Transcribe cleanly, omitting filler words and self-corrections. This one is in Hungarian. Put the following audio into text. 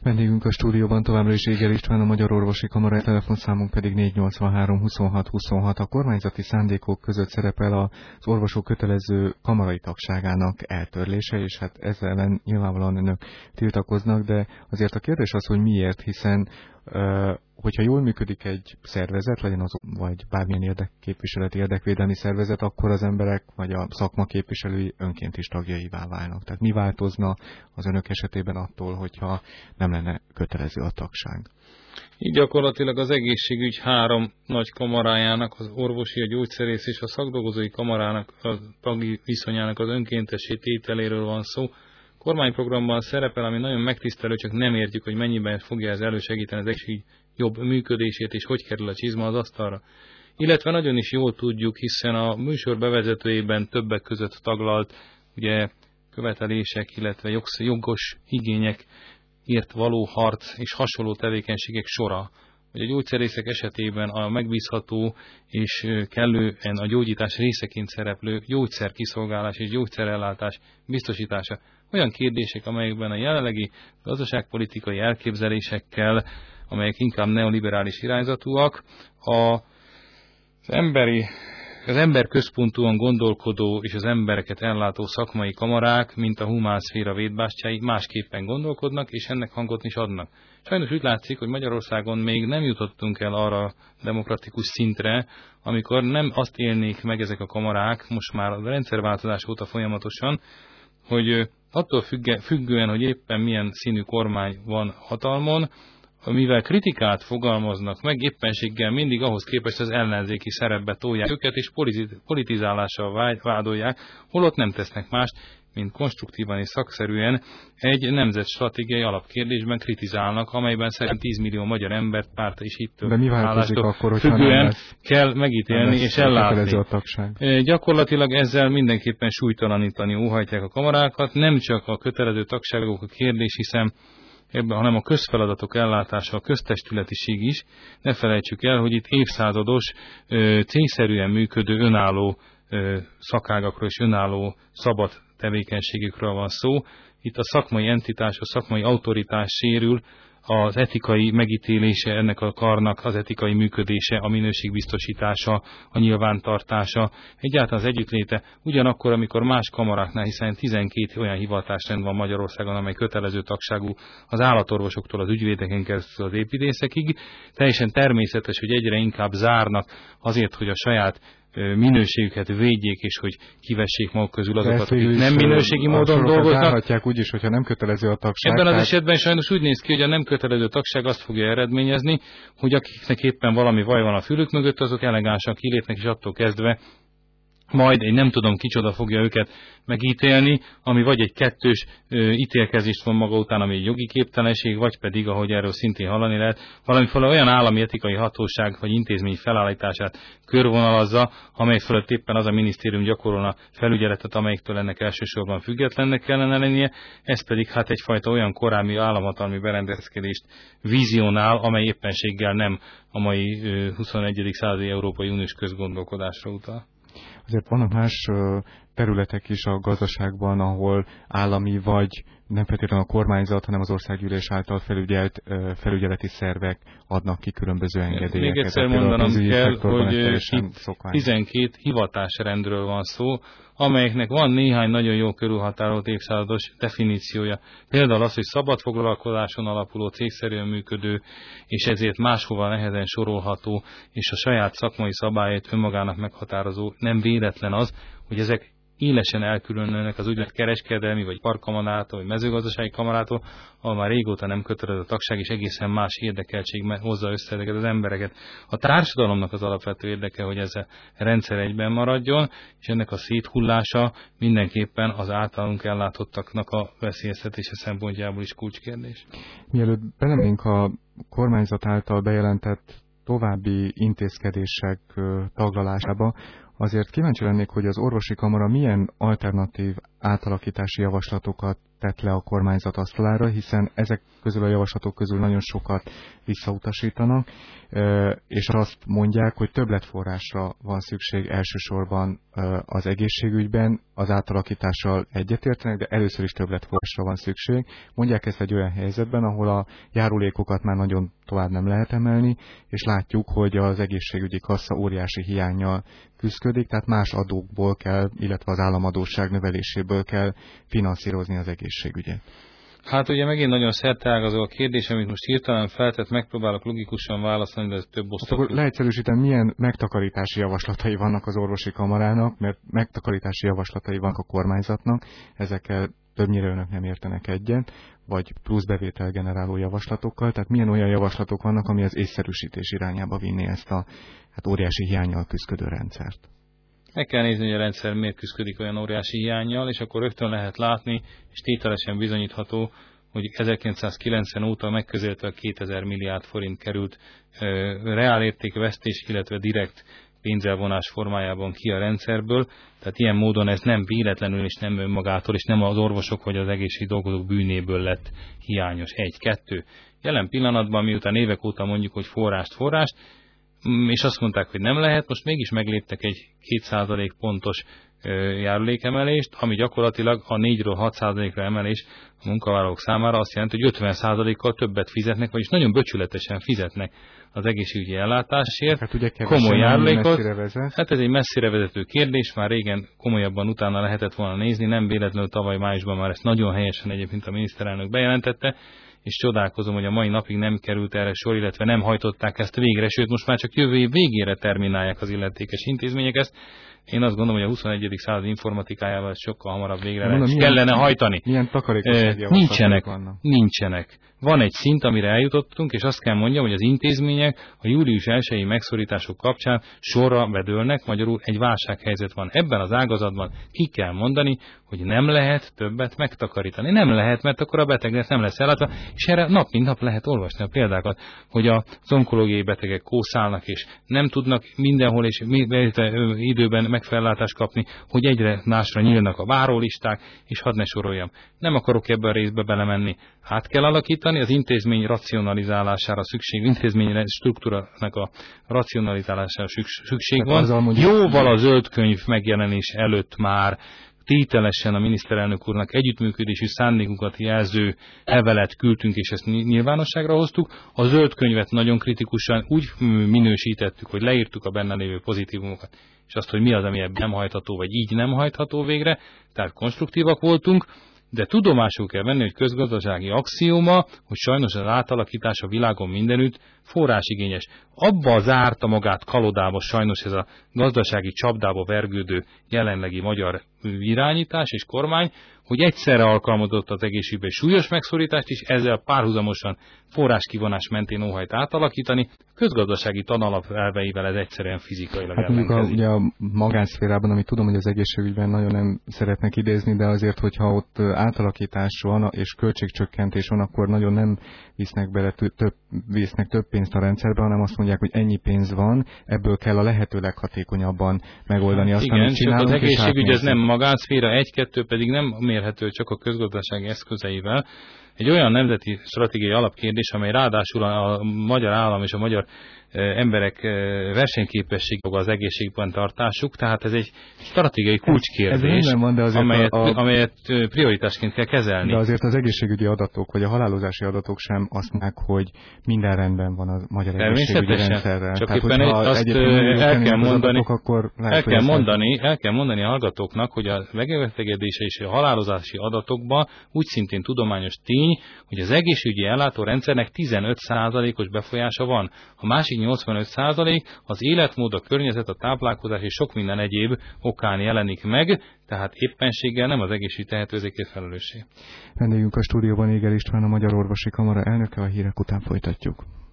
Vendégünk a stúdióban továbbra is Éger István, a Magyar Orvosi Kamara, telefonszámunk pedig 483 26 26. A kormányzati szándékok között szerepel az orvosok kötelező kamarai tagságának eltörlése, és hát ezzel ellen nyilvánvalóan önök tiltakoznak, de azért a kérdés az, hogy miért, hiszen hogyha jól működik egy szervezet, legyen az vagy bármilyen érdekképviseleti, érdekvédelmi szervezet, akkor az emberek vagy a szakma képviselői önként is tagjaivá válnak. Tehát mi változna az önök esetében attól, hogyha nem lenne kötelező a tagság? Így gyakorlatilag az egészségügy három nagy kamarájának, az orvosi, a gyógyszerész és a szakdolgozói kamarának, a tagi viszonyának az önkéntessé tételéről van szó. Kormányprogramban szerepel, ami nagyon megtisztelő, csak nem értjük, hogy mennyiben fogja ez elősegíteni az egészségügy jobb működését, és hogy kerül a csizma az asztalra. Illetve nagyon is jól tudjuk, hiszen a műsor bevezetőjében többek között taglalt ugye, követelések, illetve jogos igényekért való harc és hasonló tevékenységek sora. Hogy a gyógyszerészek esetében a megbízható és kellően a gyógyítás részeként szereplő gyógyszerkiszolgálás és gyógyszerellátás biztosítása olyan kérdések, amelyekben a jelenlegi gazdaságpolitikai elképzelésekkel, amelyek inkább neoliberális irányzatúak, az emberközpontúan gondolkodó és az embereket ellátó szakmai kamarák, mint a humán szféra védbástyái másképpen gondolkodnak, és ennek hangot is adnak. Sajnos úgy látszik, hogy Magyarországon még nem jutottunk el arra a demokratikus szintre, amikor nem azt élnék meg ezek a kamarák, most már a rendszerváltozás óta folyamatosan, hogy attól függően, hogy éppen milyen színű kormány van hatalmon, mivel kritikát fogalmaznak meg, éppenséggel mindig ahhoz képest az ellenzéki szerepbe tolják őket, és politizálással vádolják, holott nem tesznek mást, mint konstruktívan és szakszerűen egy nemzetstratégiai alapkérdésben kritizálnak, amelyben szerintem 10 millió magyar embert, párt és hittől állástól függően kell megítélni és ellátni. Gyakorlatilag ezzel mindenképpen súlytalanítani óhajtják a kamarákat, nem csak a kötelező tagságok a kérdés, hiszen ebben, hanem a közfeladatok ellátása, a köztestületiség is. Ne felejtsük el, hogy itt évszázados, célszerűen működő önálló szakágakról és önálló szabad tevékenységükről van szó. Itt a szakmai entitás, a szakmai autoritás sérül, az etikai megítélése ennek a karnak, az etikai működése, a minőségbiztosítása, a nyilvántartása, egyáltalán az együttléte, ugyanakkor, amikor más kamaráknál, hiszen 12 olyan hivatásrend van Magyarországon, amely kötelező tagságú az állatorvosoktól az ügyvédeken keresztül az építészekig, teljesen természetes, hogy egyre inkább zárnak azért, hogy a saját minőségüket védjék, és hogy kivessék maguk közül azokat, akik nem minőségi módon dolgoznak. Zárhatják úgy is, hogyha nem kötelező a tagság. Ebben az esetben sajnos úgy néz ki, hogy a nem kötelező tagság azt fogja eredményezni, hogy akiknek éppen valami vaj van a fülük mögött, azok elegánsan kilépnek, és attól kezdve majd egy nem tudom kicsoda fogja őket megítélni, ami vagy egy kettős ítélkezést von maga után, ami egy jogi képtelenség, vagy pedig, ahogy erről szintén hallani lehet, valamiféle olyan állami etikai hatóság vagy intézmény felállítását körvonalazza, amely fölött éppen az a minisztérium gyakorolna felügyeletet, amelyiktől ennek elsősorban függetlennek kellene lennie, ez pedig hát egyfajta olyan korábbi államhatalmi berendezkedést vizionál, amely éppenséggel nem a mai 21. századi Európai Uniós közgondolkodásra utal. Azért vannak más területek is a gazdaságban, ahol állami vagy nem feltétlenül a kormányzat, hanem az országgyűlés által felügyelt felügyeleti szervek adnak ki különböző engedélyeket. Még egyszer mondanom kell, hogy 12 hivatásrendről van szó, amelyeknek van néhány nagyon jó körülhatárolt évszázados definíciója. Például az, hogy szabad foglalkozáson alapuló, cégszerűen működő, és ezért máshova nehezen sorolható, és a saját szakmai szabályait önmagának meghatározó. Nem véletlen az, hogy ezek élesen elkülönülnek az úgynevezett kereskedelmi, vagy parkamarától, vagy mezőgazdasági kamarától, ahol már régóta nem kötelező a tagság, és egészen más érdekeltség hozza össze ezeket az embereket. A társadalomnak az alapvető érdeke, hogy ez a rendszer egyben maradjon, és ennek a széthullása mindenképpen az általunk ellátottaknak a veszélyeztetése szempontjából is kulcskérdés. Mielőtt belemennénk a kormányzat által bejelentett további intézkedések taglalásába, azért kíváncsi lennék, hogy az orvosi kamara milyen alternatív átalakítási javaslatokat tett le a kormányzat asztalára, hiszen ezek közül a javaslatok közül nagyon sokat visszautasítanak, és azt mondják, hogy többletforrásra van szükség elsősorban az egészségügyben, az átalakítással egyetértenek, de először is többletforrásra van szükség. Mondják ezt egy olyan helyzetben, ahol a járulékokat már nagyon tovább nem lehet emelni, és látjuk, hogy az egészségügyi kassa óriási hiánnyal küszködik, tehát más adókból kell, illetve az államadósság növeléséből kell finanszírozni az egészségügyet. Hát ugye megint nagyon szerteágazó a kérdés, amit most hirtelen feltett, megpróbálok logikusan válaszolni, de ez több osztó. Akkor leegyszerűsítem, milyen megtakarítási javaslatai vannak az orvosi kamarának, mert megtakarítási javaslatai vannak a kormányzatnak, ezekkel többnyire önök nem értenek egyet, vagy plusz bevétel generáló javaslatokkal, tehát milyen olyan javaslatok vannak, ami az észszerűsítés irányába vinni ezt a óriási hiánnyal küzdő rendszert. Meg kell nézni, hogy a rendszer miért küszködik olyan óriási hiánnyal, és akkor rögtön lehet látni, és tételesen bizonyítható, hogy 1990 óta megközelítve 2000 milliárd forint került reálértékvesztés, illetve direkt pénzelvonás formájában ki a rendszerből. Tehát ilyen módon ez nem véletlenül és nem önmagától, és nem az orvosok vagy az egészségügyi dolgozók bűnéből lett hiányos. 1-2. Jelen pillanatban, miután évek óta mondjuk, hogy forrást, és azt mondták, hogy nem lehet, most mégis megléptek egy 2% pontos járulékemelést, ami gyakorlatilag a 4-ről 6%-ra emelés a munkavállalók számára azt jelenti, hogy 50%-kal többet fizetnek, vagyis nagyon becsületesen fizetnek az egészségügyi ellátásért. Hát ugye komoly járulékot. Hát ez egy messzire vezető kérdés, már régen komolyabban utána lehetett volna nézni, nem véletlenül tavaly májusban már ezt nagyon helyesen egyébként a miniszterelnök bejelentette, és csodálkozom, hogy a mai napig nem került erre sor, illetve nem hajtották ezt végre, sőt most már csak jövő év végére terminálják az illetékes intézmények ezt. Én azt gondolom, hogy a 21. század informatikájával sokkal hamarabb végre kellene hajtani. Milyen takarékossági javaslatok vannak? Nincsenek. Van egy szint, amire eljutottunk, és azt kell mondjam, hogy az intézmények a július 1-i megszorítások kapcsán sorra vedőlnek, magyarul egy válsághelyzet van. Ebben az ágazatban ki kell mondani, hogy nem lehet többet megtakarítani. Nem lehet, mert akkor a betegnek nem lesz ellátva, és erre nap mint nap lehet olvasni a példákat, hogy az onkológiai betegek kószálnak, és nem tudnak mindenhol és időben megfellátást kapni, hogy egyre másra nyílnak a várólisták, és hadd ne soroljam. Nem akarok ebben a részbe belemenni. Át kell alakítani, az intézmény racionalizálására szükség, intézmény struktúrának a racionalizálására szükség van. Jóval a zöld könyv megjelenés előtt már tételesen a miniszterelnök úrnak együttműködési szándékunkat jelző levelet küldtünk, és ezt nyilvánosságra hoztuk. A zöld könyvet nagyon kritikusan úgy minősítettük, hogy leírtuk a benne lévő pozitívumokat, és azt, hogy mi az, ami ebben nem hajtható, vagy így nem hajtható végre, tehát konstruktívak voltunk, de tudomásul kell venni, hogy közgazdasági axióma, hogy sajnos az átalakítás a világon mindenütt forrásigényes. Abba zárta magát kalodába sajnos ez a gazdasági csapdába vergődő jelenlegi magyar irányítás és kormány, hogy egyszerre alkalmazott az egészségügyben súlyos megszorítást is, ezzel párhuzamosan forráskivonás mentén óhajt átalakítani. Közgazdasági tanalap elveivel ez egyszerűen fizikailag ellenkezik. Ugye a magánszférában, amit tudom, hogy az egészségügyben nagyon nem szeretnek idézni, de azért, hogyha ott átalakítás van és költségcsökkentés van, akkor nagyon nem visznek több pénzt a rendszerbe, hanem azt mondják, hogy ennyi pénz van, ebből kell a lehető leghatékonyabban megoldani azt, igen, amit csinálunk. Az egészségügy ez nem magánszféra, 1-2 pedig nem mérhető csak a közgazdasági eszközeivel. Egy olyan nemzeti stratégiai alapkérdés, amely ráadásul a magyar állam és a magyar emberek versenyképessége az egészségben tartásuk, tehát ez egy stratégiai kulcskérdés, amelyet prioritásként kell kezelni. De azért az egészségügyi adatok, vagy a halálozási adatok sem azt mondják, hogy minden rendben van a magyar egészségügyi rendszerrel. Csak tehát, éppen azt el kell mondani a hallgatóknak, hogy a megbetegedése és a halálozási adatokban úgy szintén tudományos tény, hogy az egészségügyi ellátórendszernek 15%-os befolyása van. A másik 85% az életmód, a környezet, a táplálkozás és sok minden egyéb okán jelenik meg, tehát éppenséggel nem az egészségügy tehetőzékért felelősség. Vendégünk a stúdióban Éger István, a Magyar Orvosi Kamara elnöke, a hírek után folytatjuk.